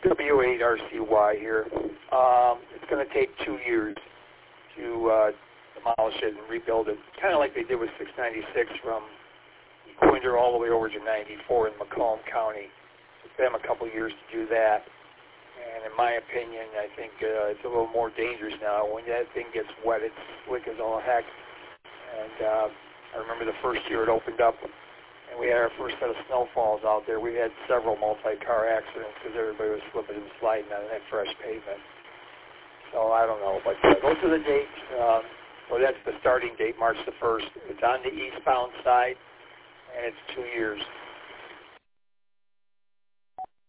W8RCY here. It's going to take 2 years to demolish it and rebuild it, kind of like they did with 696 from Equinder all the way over to 94 in Macomb County. It took them a couple years to do that. And in my opinion, I think it's a little more dangerous now. When that thing gets wet, it's slick as all heck. And I remember the first year it opened up, and we had our first set of snowfalls out there. We had several multi-car accidents because everybody was slipping and sliding on that fresh pavement. So I don't know, but those are the dates. So that's the starting date, March the 1st. It's on the eastbound side, and it's 2 years.